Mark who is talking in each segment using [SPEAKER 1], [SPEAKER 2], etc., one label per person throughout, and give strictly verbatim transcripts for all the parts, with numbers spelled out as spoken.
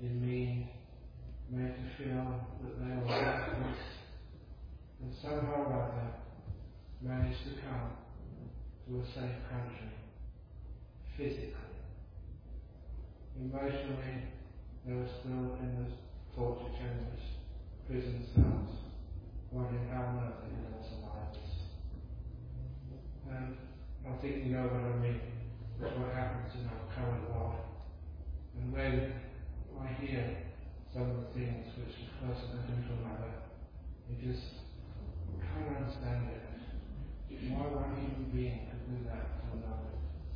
[SPEAKER 1] in me made to feel that they were helpless, and somehow or other managed to come to a safe country, physically. Emotionally, they were still in the torture chambers, prison cells, wondering how on earth they could all survive this. And I think you know what I mean. That's what happens in our current world. And when I hear some of the things which a person can do to another, you just can't understand it. Why one human being could do that to another?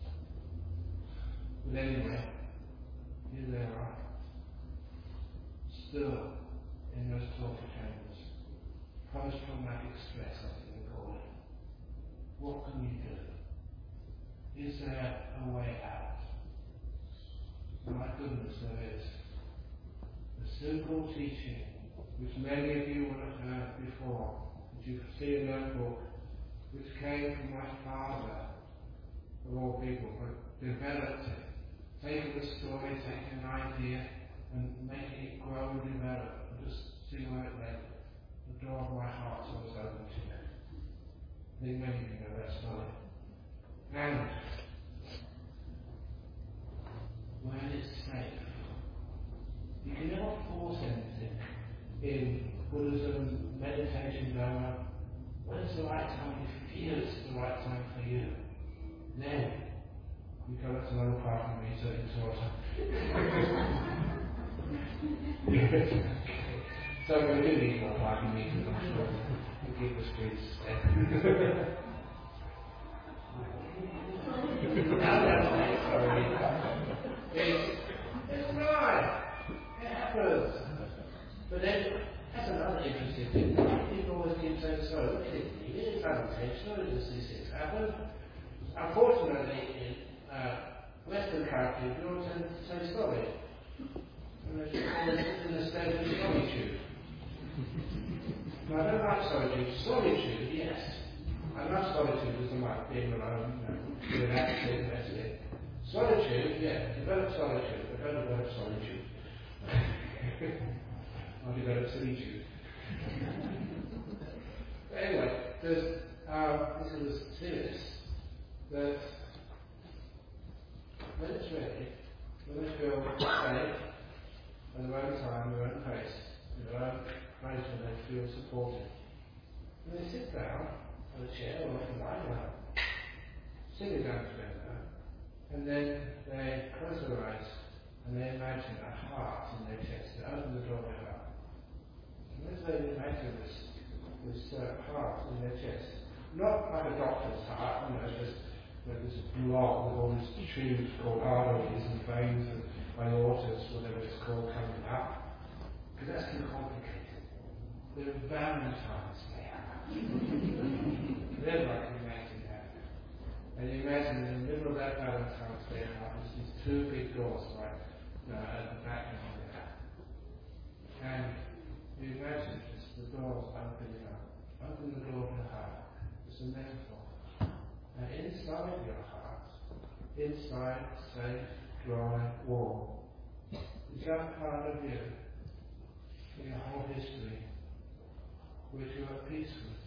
[SPEAKER 1] But anyway, here they are, still in those torture chambers. Post-traumatic stress, I think they call it. What can you do? Is there a way out? My goodness, there is. The simple teaching, which many of you would have heard before, that you see in that book, which came from my father, of all people, but developed it. Taking a story, taking an idea, and making it grow and develop, and just see where it led. The door of my heart was open to it. I think many of you know that story. And when it's safe, you can never force anything in Buddhism, meditation, Dharma. When it's the right time, if you feel it's the right time for you, then you go, that's another part of me, so it's awesome. So we do need more parking meters, I'm sure, to keep the streets safe. Now that's right, sorry. It's, it's right. It happens. But then, that's another interesting thing. People always keep saying, so look at it, it's unintentional, it's these things happen. Unfortunately, in uh, Western culture, we all tend to say sorry. And it's in a state of solitude. Now, I don't like solitude. Solitude, yes. I love solitude as I like being alone, you know, relaxing, resting. Solitude, yeah, develop solitude, but don't develop solitude. I'll develop solitude. But anyway, there's, um, this is serious, that when it's ready, when they feel safe, at their own time, their own pace, in their own place where they feel supported, and they sit down on a chair or they can lie down, sitting down together, and then they close their eyes and they imagine a heart in their chest. They open the door of their heart. And as they imagine this, this uh, heart in their chest, not like a doctor's heart, you know, just like this block with all these tubes called arteries and veins and aortas, whatever it's called, coming up, because that's too complicated. They're Valentine's Day. They're like imagine that. And you imagine in the middle of that Valentine's Day heart, there's these two big doors right uh, at the back of there. And you imagine just the doors opening up. Open the door of your heart. It's a metaphor. And inside your heart, inside, safe, dry, warm, is that part of you, in your whole history, which you're at peace with,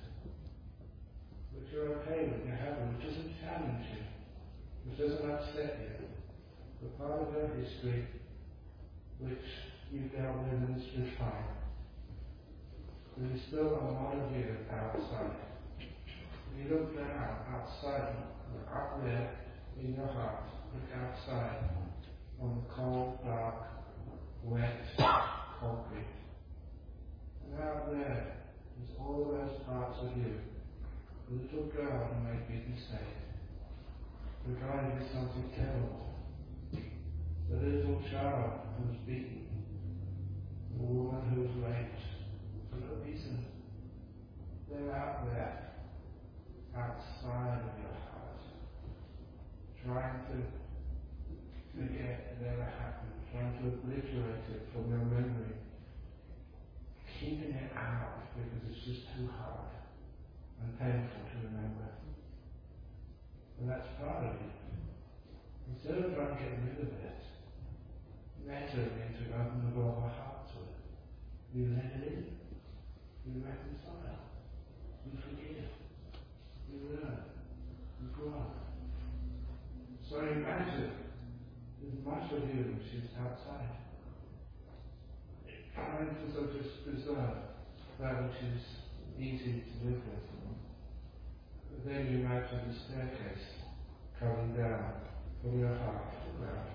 [SPEAKER 1] which you're okay with, you're happy, which doesn't challenge you, which doesn't upset you, the part of your history which you dealt with and is refined. There is still a lot of you outside. When you look down outside, up there in your heart, look outside on the cold, dark, wet concrete. And out there is all those parts of you. The little girl who made big mistakes. The guy who did something terrible. The little child who was beaten. The woman who was raped. The little reason they're out there, outside of your heart, trying to forget it ever happened, trying to obliterate it from your memory, keeping it out because it's just too hard and painful to remember. And that's part of it. Instead of trying to get rid of it, naturally to open the You let it in. You reconcile. You forgive. You learn. You grow. So imagine there's much of you which is outside. Trying to sort of just preserve that which is easy to live with. But then you imagine the staircase coming down from your heart to the ground.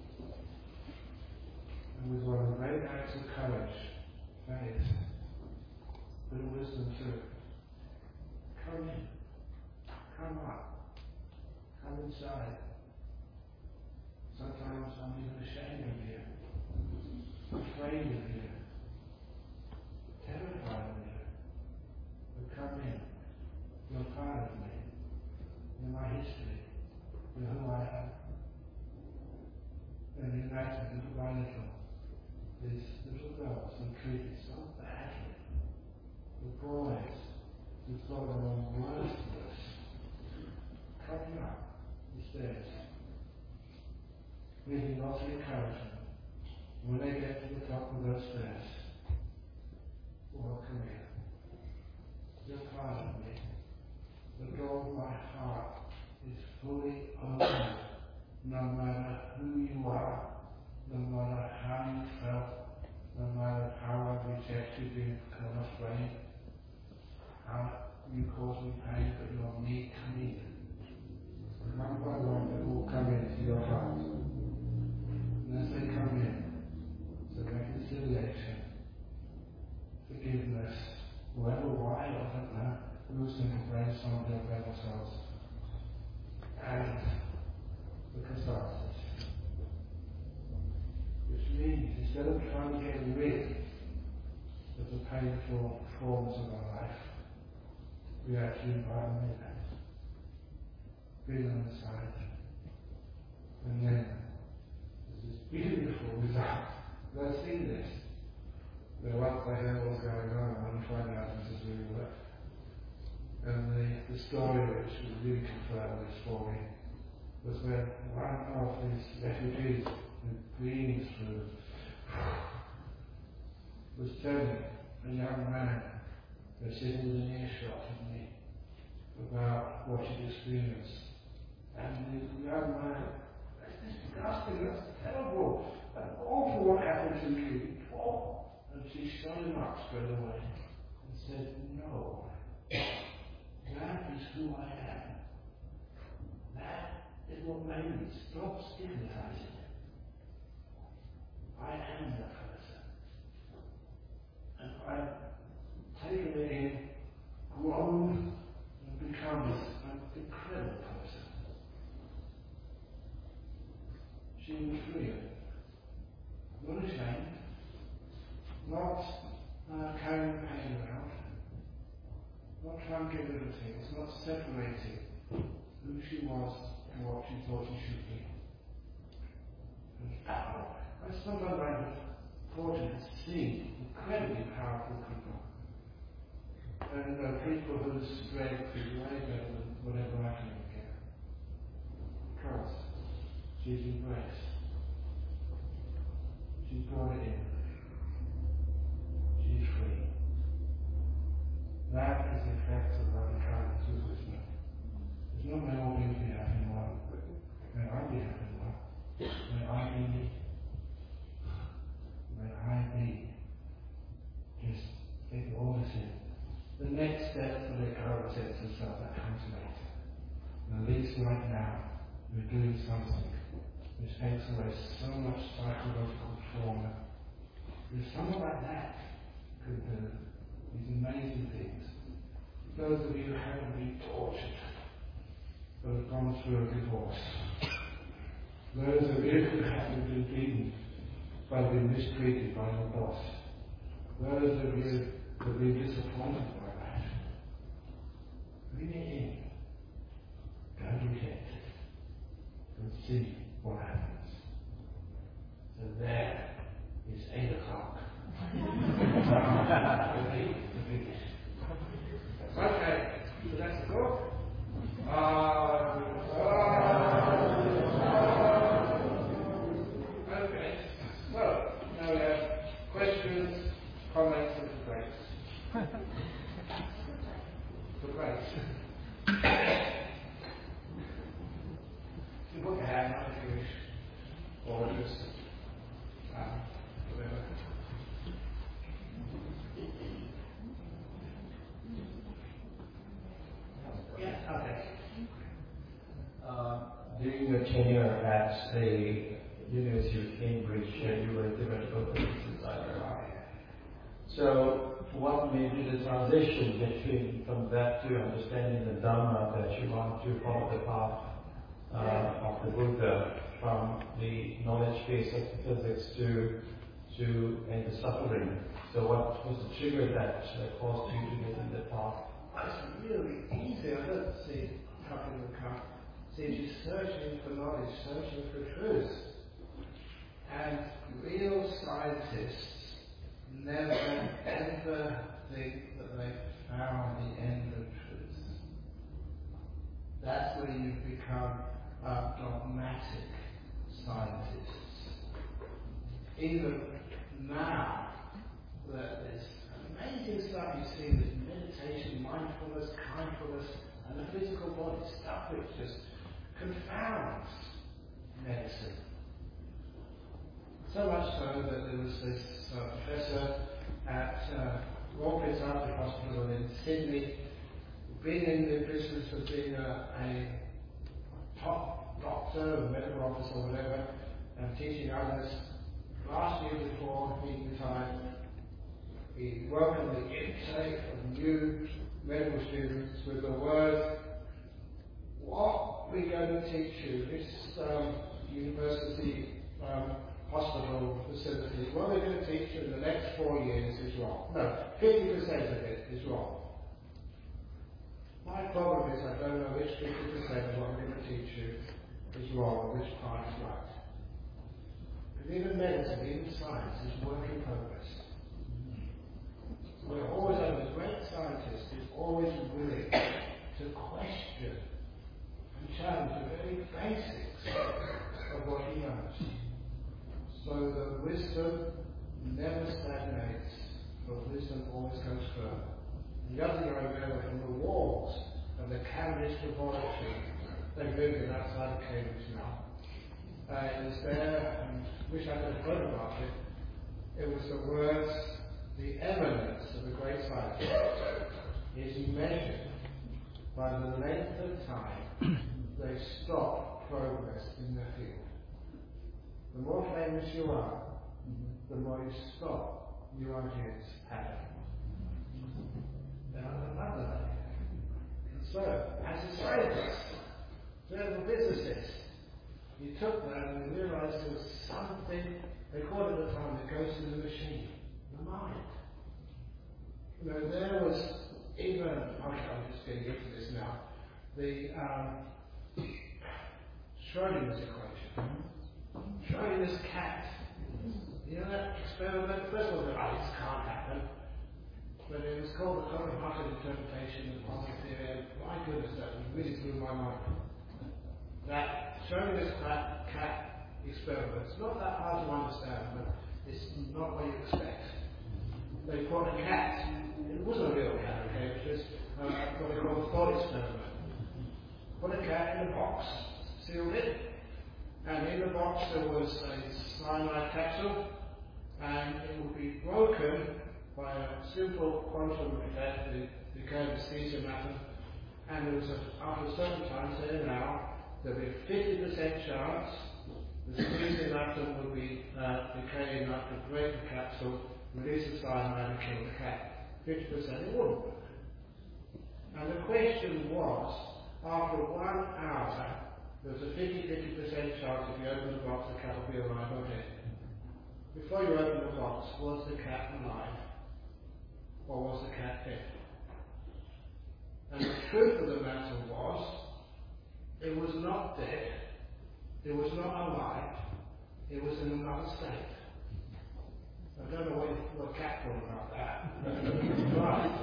[SPEAKER 1] And with one of the great acts of courage, faith, the wisdom too, come in, come up, come inside. Sometimes I'm even ashamed of you, afraid of you, terrified of you. But come in, you're part of me, you're my history, you're who I am. And you imagine little by little, these little girls who treated so badly, the boys who thought they were worthless, coming up the stairs, needing lots of encouragement. When they get to the top of those stairs, welcome in. You're part of me. The door of my heart is fully open, no matter who you are, no matter how you felt, no matter how I've rejected you, come afraid, how you cause me pain, but you're me coming. One by one, they all come into your heart. And as they come in, so reconciliation, forgiveness, whoever, why, I don't know, who's going to embrace some of their better selves, and the catharsis. Which means, instead of trying to get rid of the painful forms of our life, we actually invite them in, bring them inside, and then there's this beautiful result. Let's see this. But once I heard what's going on, I want to find out if this is really work. And the, the story which really confirmed this for me was when one of these refugees with greens food was telling a young man who was sitting within earshot of me about what he'd experienced. And the young man, that's disgusting, that's terrible, that's awful what happened to you. Oh. And she shut him up straight away and said, no, that is who I am. That is what made me. Stop stigmatizing it. I am that person. And I've taken it in, grown, and become an incredible person. She was free. Not ashamed. Not uh, carrying the pain around, not trying to get rid of things, not separating who she was and what she thought she should be. And power. I sometimes I'm fortunate to see incredibly powerful people. And uh, people whose strength is way better than whatever I can get. Because she's embraced. She's brought it in. She's free. That is the effect of loving kindness with wisdom. It's not may all beings be happy in one, may I be happy in one, may I be me, may I be. Just take all this in. The next step for the common sense of self that comes later. And at least right now, we're doing something which takes away so much psychological trauma. There's something like that could do these amazing things. Those of you who haven't been tortured, who have gone through a divorce, those of you who haven't been beaten, but been mistreated by your boss, those of you who have been disappointed by that, bring it in, don't reject it, and see what happens. So there is eight o'clock. Okay, so that's the book. Uh, okay, so now we have questions, Comments or debates? Debates. You put your hand up if you wish, or just um, whatever. Yeah, okay.
[SPEAKER 2] Uh, during your tenure at the University of Cambridge, uh, you were a theoretical physics designer. So, what made you the transition between from that to understanding the Dhamma that you want to follow the path uh, of the Buddha from the knowledge base of the physics to to end the suffering? So, what was the trigger that uh, caused you to get in the path?
[SPEAKER 1] It's really easy. I don't see how people come. See, just searching for knowledge, searching for truth. And real scientists never ever think that they've found the end of truth. That's where you become uh, dogmatic scientists. Even now, that there's amazing stuff you see with meditation, mindfulness, kindfulness, and the physical body, stuff which just confounds medicine. So much so that there was this uh, professor at uh, Royal Prince Alfred Hospital in Sydney, been in the business of being a, a top doctor, or medical officer, or whatever, and teaching others. Last year before he retired, he welcomed the intake of new medical students with the words, "What we're going to teach you, this um, university um, hospital facility, what we're going to teach you in the next four years is wrong. No, fifty percent of it is wrong. My problem is I don't know which fifty percent of what I'm going to teach you is wrong and which part is right. Because even medicine, even science is work in progress. We're always, a great scientist is always willing to question and challenge the very basics of what he knows. So that wisdom never stagnates, but wisdom always goes further. The other guy over from the walls of the Cambridge laboratory, they moved it outside of Cambridge now. Uh, it was there, and wish I could have photographed it. It was the words, the eminence of a great scientist is measured by the length of time they stop progress in their field. The more famous you are, the more you stop your ideas happening. Now, I love that. So, as a scientist, as a physicist, you took that and you realized there was something, they call it at the time, that goes through the machine, the mind. You know, there was even, okay, I'm just getting into this now, the um, Schrodinger's equation. Schrodinger's cat. You know that experiment? First of all, oh, this can't happen. But it was called the Cohen-Macher interpretation of quantum theory. My goodness, that really blew my mind. That Schrodinger's cat, cat experiment, it's not that hard to understand, but it's not what you expect. They put a cat, it wasn't a real cat, okay, it was just uh, what they call a thought experiment. Put a cat in a box, sealed it, and in the box there was a cyanide capsule, and it would be broken by a simple quantum effect, the decay of the cesium atom, and there was a, after a certain time, say now, there would be a fifty percent chance the cesium atom would be uh, decaying enough to break the capsule, release the cyanide and kill the cat. fifty percent it wouldn't. And the question was, after one hour, there was a fifty to fifty percent chance if you open the box, the cat will be alive or dead. Before you open the box, was the cat alive? Or was the cat dead? And the truth of the matter was, it was not dead, it was not alive, it was in another state. I don't know what, what cat thought about that. Right.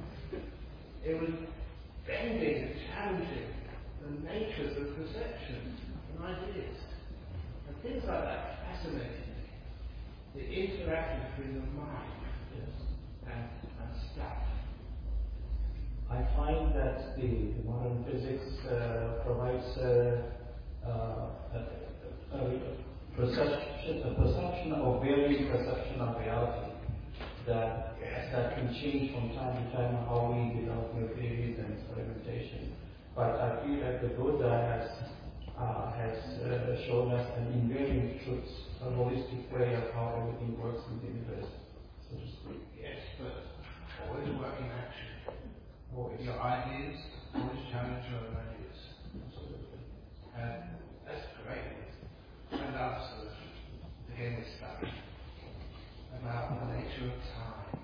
[SPEAKER 1] It was bending and challenging the natures of perception and ideas. And things like that fascinated me. The interaction between the mind,
[SPEAKER 2] Yes.
[SPEAKER 1] and, and stuff.
[SPEAKER 2] I find that the, the modern physics uh, provides uh, uh, a, a, a perception, a perception of varying perception of reality that that can change from time to time how we develop new theories and experimentation. But I feel that the Buddha has uh, has uh, shown us an invariant truth, a holistic way of how everything works in the universe, so to speak.
[SPEAKER 1] Yes, but always work in action. Always. Your ideas, always challenge your own ideas.
[SPEAKER 2] Absolutely.
[SPEAKER 1] And that's great. I love sort of to hear this stuff about the nature of time.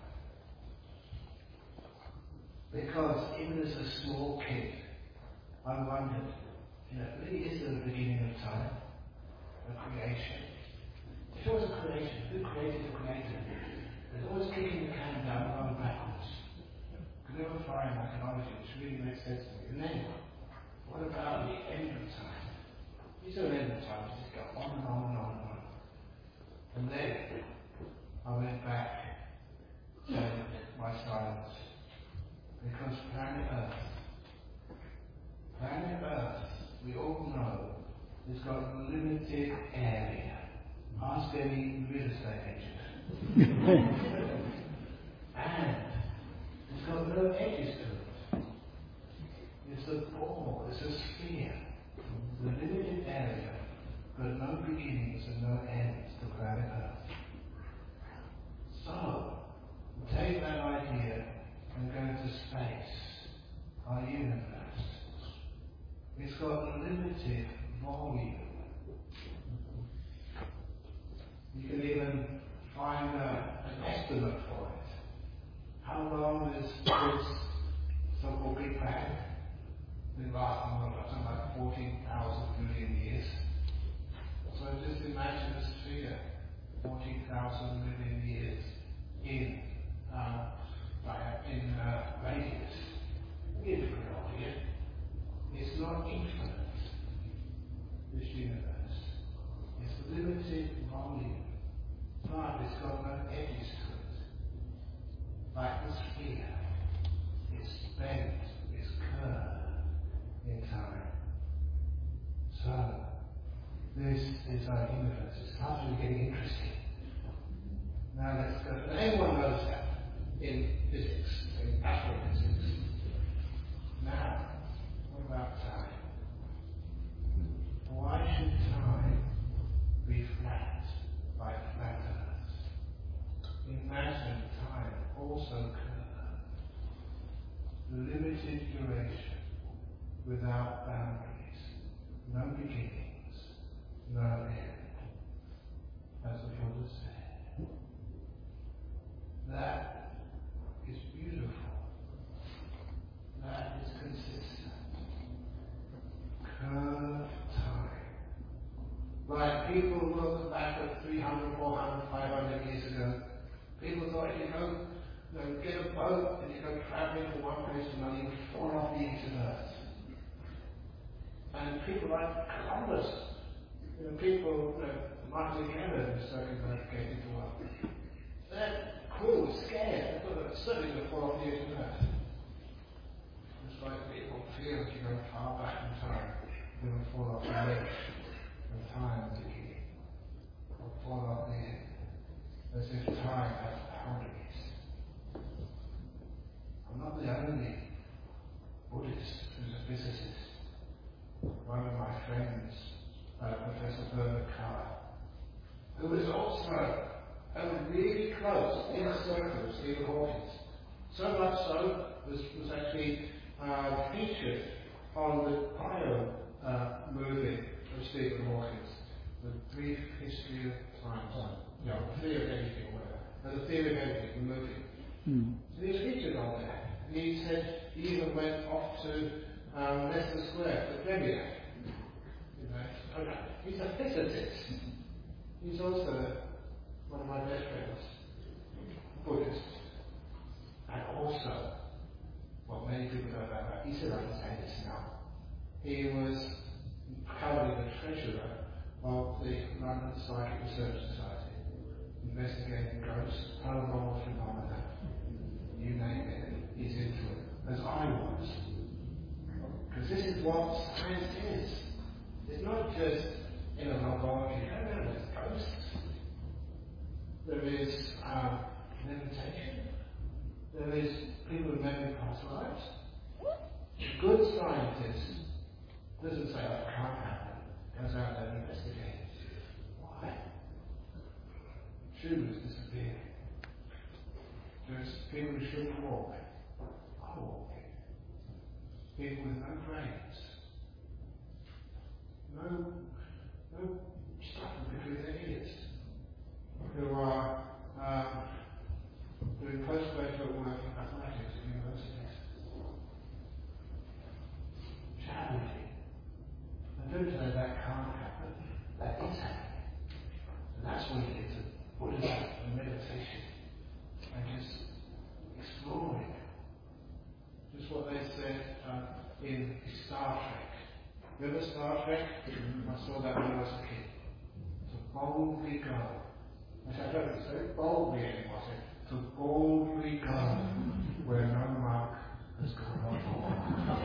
[SPEAKER 1] Because even as a small kid, I wondered, you know, really is there a beginning of time? A creation? If there was a creation, who created the creator? There's always kicking the can down, going backwards. Could never find methodology which really makes sense to me. And then, what about the end of time? Is there an end of time? Does it go on and on and on and on? And then, I went back to my silence. Because planet Earth, planet Earth, we all know, has got a limited area. Ask any real estate agent. And it's got no edges to it. It's a ball, it's a sphere. It's a limited area, but no beginnings and no ends to planet Earth. So, take that idea and go to space, our universe. It's got a limited volume. You can even find uh, an estimate for it. How long is this so-called Big Bang? Been lasting something like fourteen thousand million years. So just imagine a sphere, fourteen thousand million years in uh, in uh, radius. Give it an idea. It's not infinite, this universe. It's limited volume, but it's got no edges to it. Like the sphere, it's bent, it's curved in time. So, this is our universe. It's starting to get interesting. Now let's go. And everyone knows that in physics, in astrophysics. Now, what about time? Why should time be flat, like flat Earth? Imagine time also curved. Limited duration, without boundaries, no beginnings, no end. As the Buddha said. That is beautiful. That is consistent. Curved time. Like people look back at three hundred, four hundred, five hundred years ago. People thought if you go, you know, get a boat and you go traveling from one place to another, you would fall off the edge of Earth. And people like Columbus, you know, people, you know, Martin Cannon circumnavigated the world. That crew was scared. They thought they were certainly going to fall off the edge of Earth. It's like people feel if you go far back in time, you will fall off the edge of time at the beginning. Or fall off the end. As if time has boundaries. I'm not the only Buddhist who's a physicist. One of my friends, uh, Professor Bernard Carr, who is also a really close inner circle of Stephen Hawking. So much so, was, was actually uh, featured on the bio uh, movie of Stephen Hawking, The Brief History of Time. No, The Theory of Everything, or whatever. No, The Theory of Everything, the movie. Mm. So he was featured on that. He said he even went off to um, Leicester Square for premiere. You know, he's a physicist. He's also one of my best friends, Buddhist. And also, what many people don't know about, he said I can say this now. He was currently the treasurer of the London Psychic Research Society, investigating ghosts miracles, paranormal phenomena, you name it, he's into it, as I was. Because this is what science is. It's not just in a laboratory, no, no, there's ghosts. There is um, meditation. There is people who memory past lives. A good scientist doesn't say, oh, it can't happen, goes out there and investigates. Why? Shoes disappear. There's people who shouldn't walk, are walking. People with no brains. No, no stuff between their ears. Who are um, doing postgraduate work in mathematics at universities. Challenging. And don't say that can't happen. That is happening. And that's when you get to Buddhism and meditation. And just exploring. Just what they said uh, in Star Trek. Remember Star Trek? I saw that when I was a kid. To boldly go. Which I don't say boldly anymore. I said, to boldly go where no monk has gone before.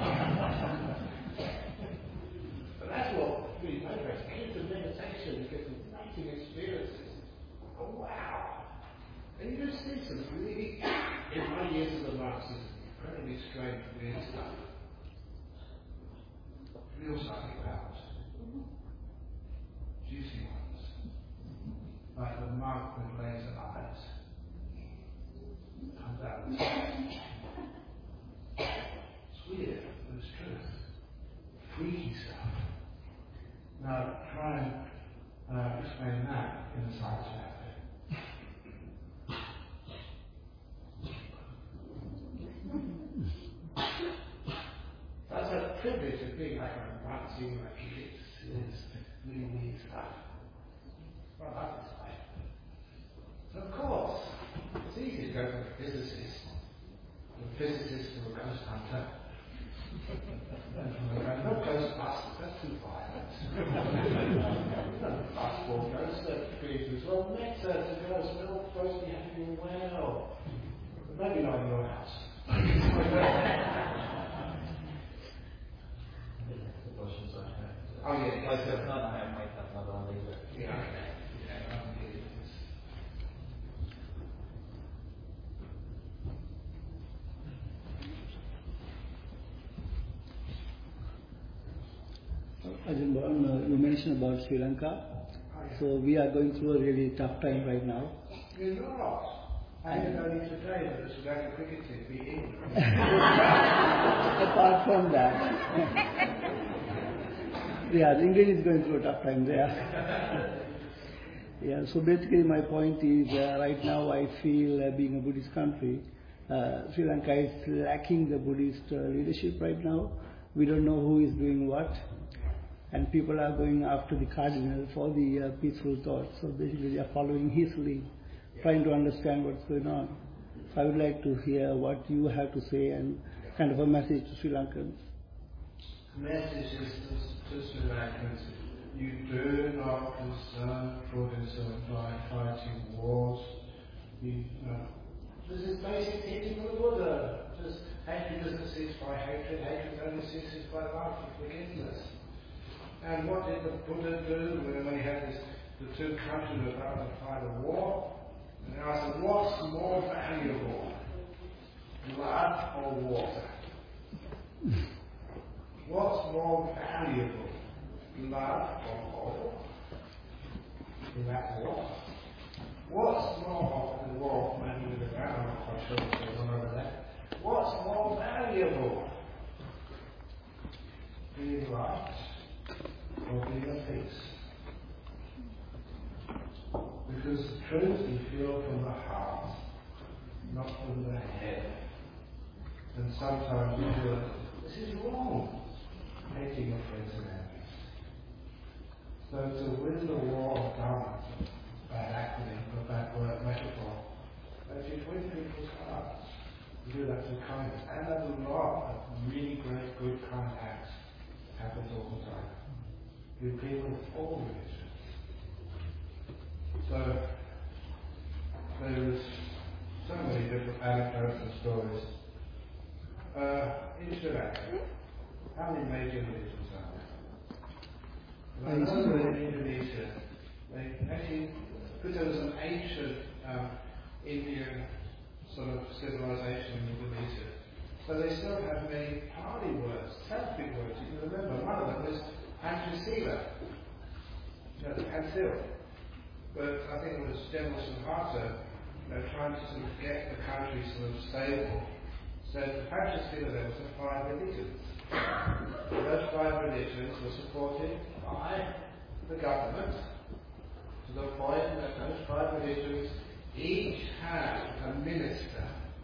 [SPEAKER 1] But that's what really motivates me. Get to meditation, you get to amazing experiences. Oh wow! And you just see some really, in my years of the masters, incredibly strange, weird stuff. Real psychic powers. Juicy ones. Like the monk with laser eyes. Comes out with it's weird, but it's truth. Freaky stuff. Now, try and uh, explain that in the science method. That's a privilege of being like a monk, seeing like kids, this really neat stuff. Well, that's exciting. So of course, it's easy to go from a physicist, from a physicist to a ghost hunter. And from a no Ghostbusters, that's too violent. No basketball ghosts, that's creepy as well. Meta to ghosts, we're all supposed to be having well. But maybe not in your house. Oh yeah,
[SPEAKER 2] Like if not, I might have another one later.
[SPEAKER 1] yeah, okay. Yeah, I can hear this.
[SPEAKER 3] Ajahn Bhavan, uh, you mentioned about Sri Lanka.
[SPEAKER 1] Oh, yeah.
[SPEAKER 3] So we are going through a really tough time right now.
[SPEAKER 1] You're not. I didn't know you today that the Sri Lanka cricket team beat England.
[SPEAKER 3] Apart from that, yeah, England is going through a tough time there. Yeah, so basically my point is uh, right now I feel uh, being a Buddhist country, uh, Sri Lanka is lacking the Buddhist uh, leadership right now. We don't know who is doing what. And people are going after the cardinal for the uh, peaceful thoughts. So basically they are following his lead, trying to understand what's going on. So I would like to hear what you have to say and kind of a message to Sri Lankans.
[SPEAKER 1] The message is to, to Sri Lankans, you do not concern Buddhism by fighting wars. You, uh, this is basic teaching of the Buddha. Just hatred doesn't cease by hatred, hatred only ceases by love and forgiveness. And what did the Buddha do when he had this, the two countries were about to fight a war? And he asked them, what's more valuable, blood or water? What's more valuable, blood or oil? In that war. What's more of the war, maybe with the ground, I'm not quite sure what's going on over there. What's more valuable? Being right or being at peace? Because the truth you feel from the heart, not from the head. And sometimes you feel, this is wrong, hating your friends and enemies. So to win the war of Dharma, bad acronym, a bad word, metaphor, that you win people's hearts. You do that through kindness. And a lot of really great, good, kind acts happens all the time. With people of all religions. So, there was so many different anecdotes and stories. Uh, in Sri Lanka, how many major religions are there? And I know that in Indonesia, they actually, because there was an ancient um, Indian sort of civilization in Indonesia, so they still have many Pali words, Sanskrit words. You can remember one of them was Pancasila, you know, the pencil. But I think it was General Suharto, you know, trying to sort of get the country sort of stable, said the Pancasila there was the five religions. And those five religions were supported by the government to the point that those five religions each had a minister.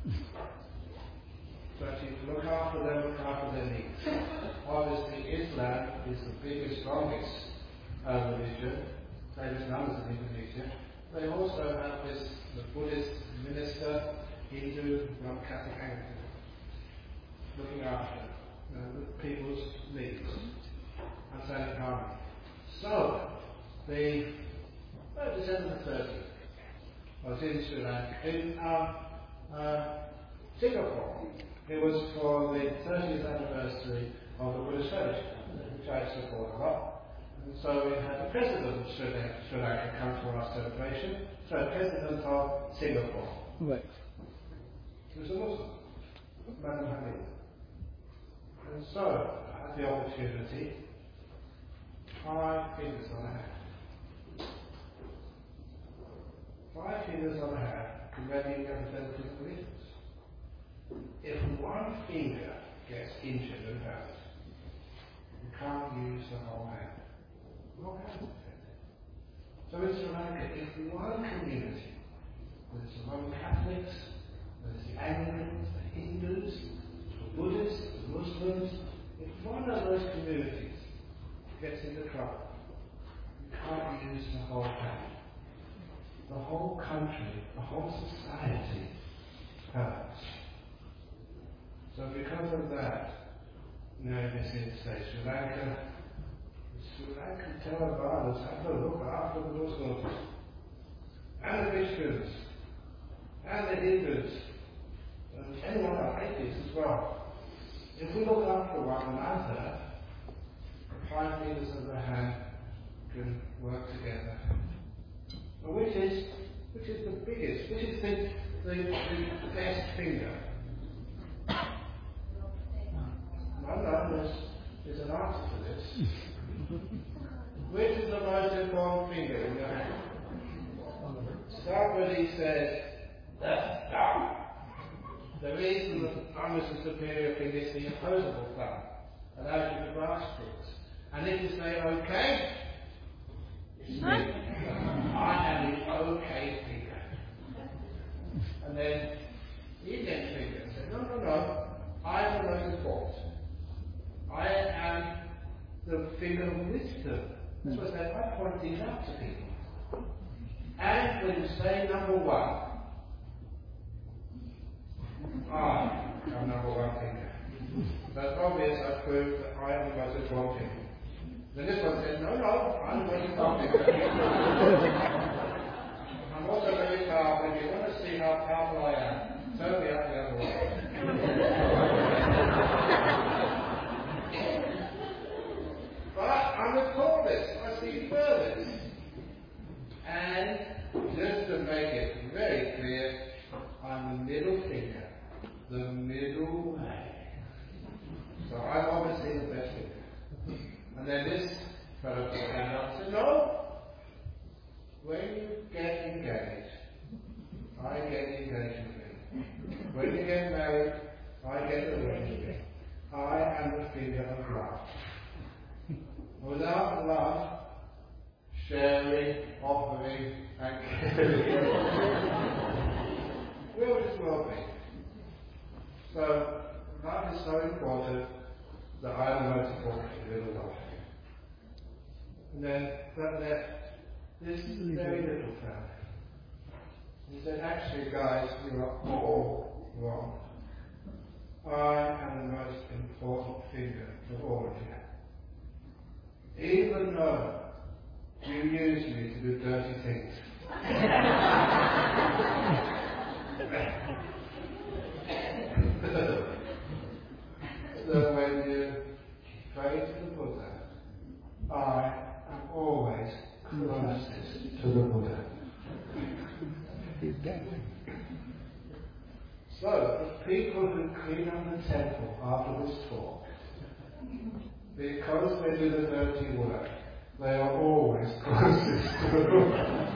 [SPEAKER 1] So actually to look after them, look after their needs. Obviously Islam is the biggest, strongest uh, religion, famous numbers in Indonesia. They also have this, the Buddhist minister, Hindu, Roman Catholic, Anglican, looking after you know, the people's needs and standing harmony. So, the well, December the thirtieth, I was in Sri Lanka, in um, uh, Singapore. It was for the thirtieth anniversary of the Buddhist Fellowship, which I support a lot. And so we had the President of Sri Lanka, Sri Lanka come to our celebration, so the President of Singapore.
[SPEAKER 3] Right.
[SPEAKER 1] He was a Muslim, Madam Hamid. And so I had the opportunity, five fingers on a hand. Five fingers on a hand can really represent different religions. If one finger gets injured and hurt, you can't use the whole hand. The whole hand is affected. So in Sri Lanka, if one community, whether it's the Roman Catholics, whether it's the Anglicans, the Hindus, the Buddhists, the Muslims, if one of those communities gets into trouble, you can't use the whole hand. The whole country, the whole society hurts. So because of that, you know, this is say Sri Lanka, Sri Lankan Thelavadas have to look after the Muslims and the Christians and the Hindus and anyone else, atheists as well. If we look after one another, the five fingers of the hand can work together. But which is which is the biggest? Which is the the, the best finger? No, no, there's, there's an answer to this. Which is the most important finger in your hand? Somebody said, the thumb. The reason the thumb is the superior finger is the opposable thumb. Allows you to grasp things. And if you say, okay, it's me. I am the okay finger. And then the Indian finger said, no, no, no, I am the most important. I am the finger of wisdom. That's what I said, I point these out to people. And when you say number one, I am number one finger. That's obvious, I proved that I am the most important finger. Then this one said, no, no, I'm the most important finger. I'm also very powerful. If you want to see how powerful I am, turn me up the other way. But I'm the tallest, I see furthest. And just to make it very clear, I'm the middle finger, the middle way. So I'm obviously the best finger. And then this fellow put his hand up and said, no, when you get engaged, I get the engagement ring. When you get married, I get the wedding ring. I am the finger of love. Without love, sharing, offering, and caring, where would this world be? So, love is so important that I am the most important thing in the world. And then, but that this very little fellow, he said, actually, guys, you are all wrong. I am the most important finger of all of you. Even though you use me to do dirty things, So when you pray to the Buddha, I am always closest to the Buddha. So, the people who clean up the temple after this talk, because they do the dirty work, they are always closest to the Buddha.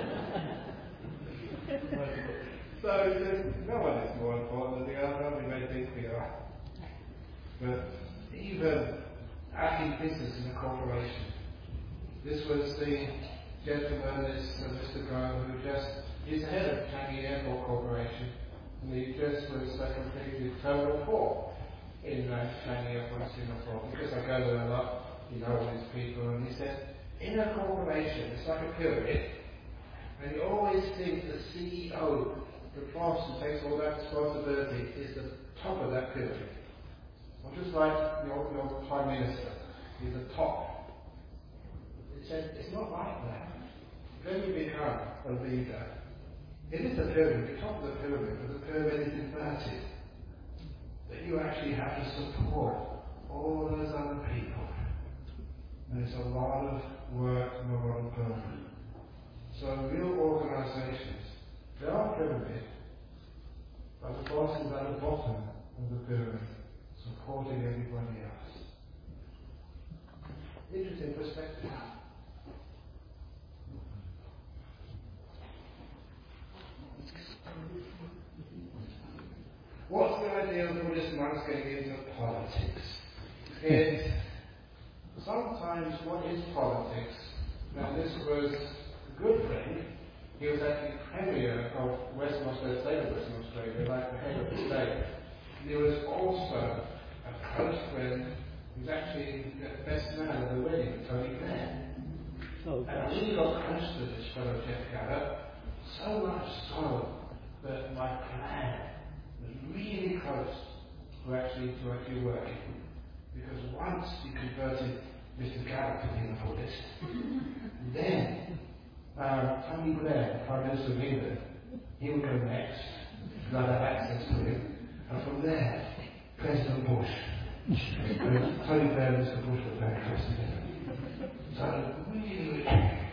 [SPEAKER 1] So, no one is more important than the other, we may think we are. But even acting business in a corporation, this was the gentleman, this uh, Mister Grove, who just, he's the head of Changi Airport Corporation, and he just was uh, completed Terminal four in uh, Changi Airport, Singapore. Because I go there a lot, you know all these people, and he said, in a corporation, it's like a pyramid, and you always think the C E O, the boss who takes all that responsibility, is the top of that pyramid. Or just like your, your Prime Minister, he's the top. He said, it's not like that. When you become a leader, it is a pyramid, the top of the pyramid, but the pyramid is inverted. That you actually have to support all those other people. And it's a lot of work and a lot of burden. So real organizations, they are pyramid, but the boss is at the bottom of the pyramid, supporting everybody else. Interesting perspective. What's the idea of Buddhist monks getting into politics? It's sometimes what is politics? Now this was a good friend. He was actually Premier of Western Australia, state of Western Australia, like the head of the state. He was also a close friend. He was actually the best man at the wedding, Tony Blair.
[SPEAKER 3] Oh,
[SPEAKER 1] and I really got close to this fellow Jeff Galler, so much so that my plan was really close to actually to actually working. Because once he converted Mister Galler to being a Buddhist, then um, Tony Blair, Prime Minister of England, he would go next, because I'd have access to him. And from there, President Bush. And Tony Blair and Mister Bush were very close together. So really,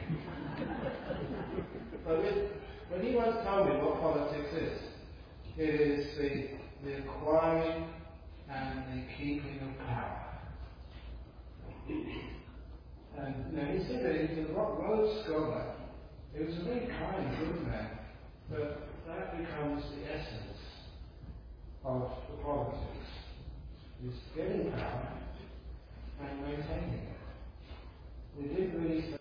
[SPEAKER 1] but with, when he once told me what politics is, it is the, the acquiring and the keeping of power. And you know, he said that he was a Rhodes Scholar. He was a very kind, good man, but that becomes the essence of the politics. Is getting power and making